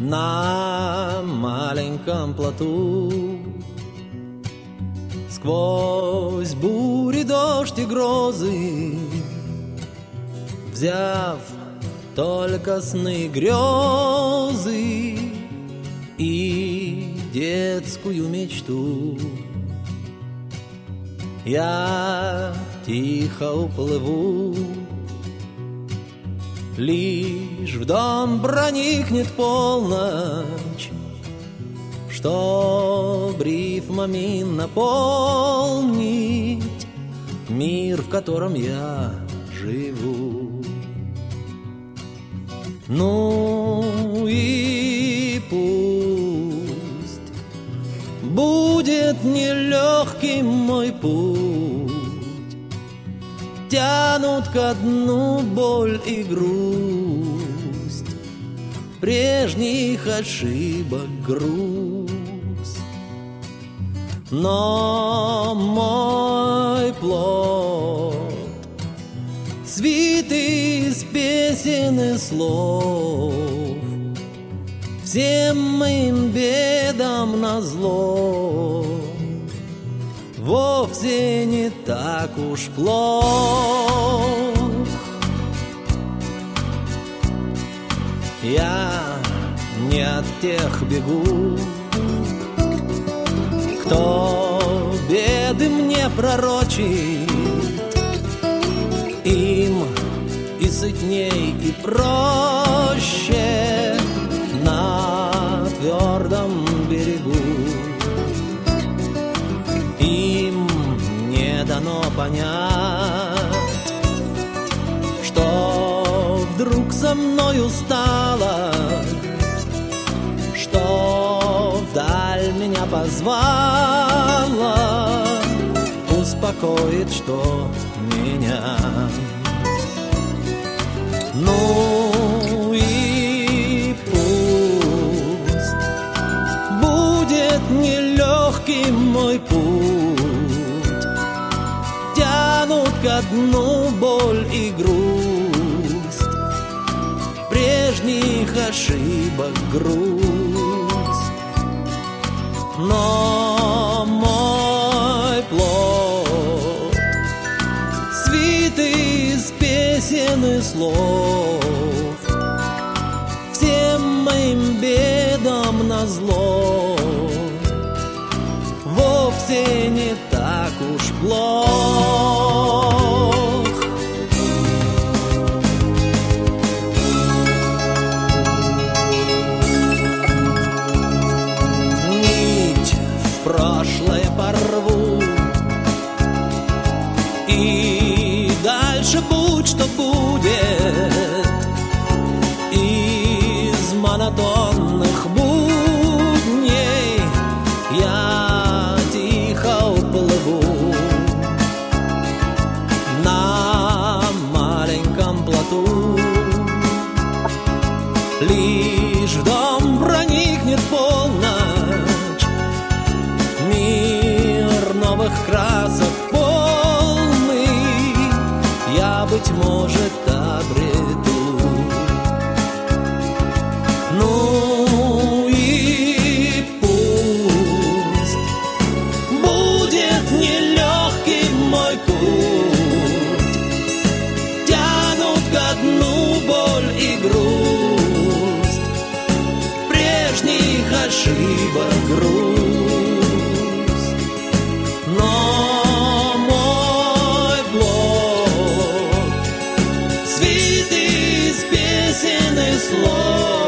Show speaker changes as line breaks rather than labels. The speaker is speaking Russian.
на маленьком плоту. Сквозь бури, дождь и грозы, взяв только сны, грезы и детскую мечту, я тихо уплыву. Лишь в дом проникнет полночь, чтоб рифмами наполнить мир, в котором я живу. Ну и пусть будет нелегким мой путь, тянут ко дну боль и грусть, прежних ошибок груз. Но мой плод свитый из песен и слов, всем моим бедам назло, вовсе не так уж плох. Я не от тех бегу, кто беды мне пророчит. Им и сытней, и проще на твердом берегу. Им не дано понять, что вдруг со мною стало, что вдаль меня позвала, успокоит, что меня. Ну и пусть будет нелегким мой путь, тянут ко дну боль и грусть, прежних ошибок грусть. Но мой плод свитый из песен и слов, всем моим бедам назло, вовсе не так уж плох. Нить в прошлое порву, и дальше будь что будет. Из монотонных будней я тихо уплыву на маленьком плоту. Лишь в дом проникнет полночь, мир новых красок полный я, быть может, обрету. Ну и пусть будет нелегким мой путь, тянут ко дну боль и грусть, прежних ошибок грусть. Но мой плод свитый из песен и слов,